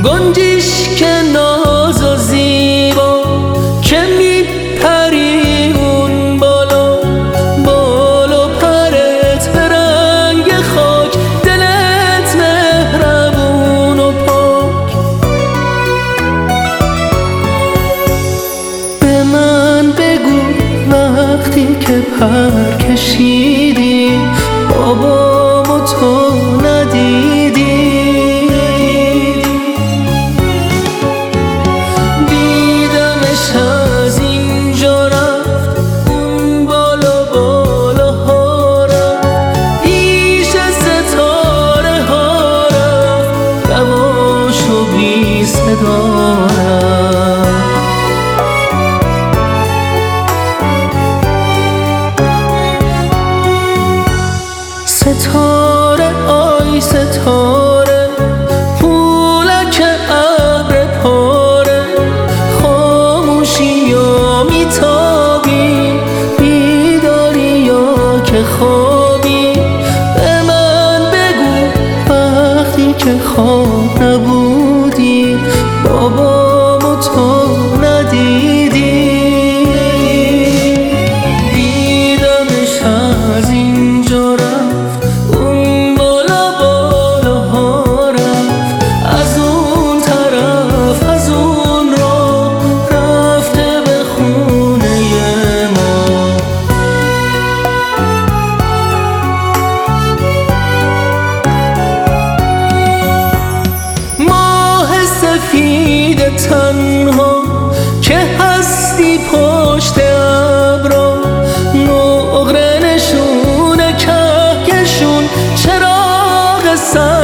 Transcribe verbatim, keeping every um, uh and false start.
گنجیش که ناز و زیبا که میپری اون بالا، بالا پرت به رنگ خاک، دلت مهربون و پاک. به من بگو وقتی که پر کشیدی بابامو تو ندیدی، دیدمش از اینجا رفت اون بالا بالا ها رفت، پیش ستاره ها رفت، دواشو بی صدا رفت. ستاره آی ستاره پولک ابر پاره، خاموشی یا میتابی، بیداری یا که خوابی. به من بگو وقتی که خواب نبودی بابامو تو ندیدی، دیدمش از اینجا رفت اون بالا بالا ها رفت، از اون طرف از اون راه رفته به خونه ما. ماه سفید تنها که هستی پشت ابرا، نقره نشونه کهکشون چراغ سر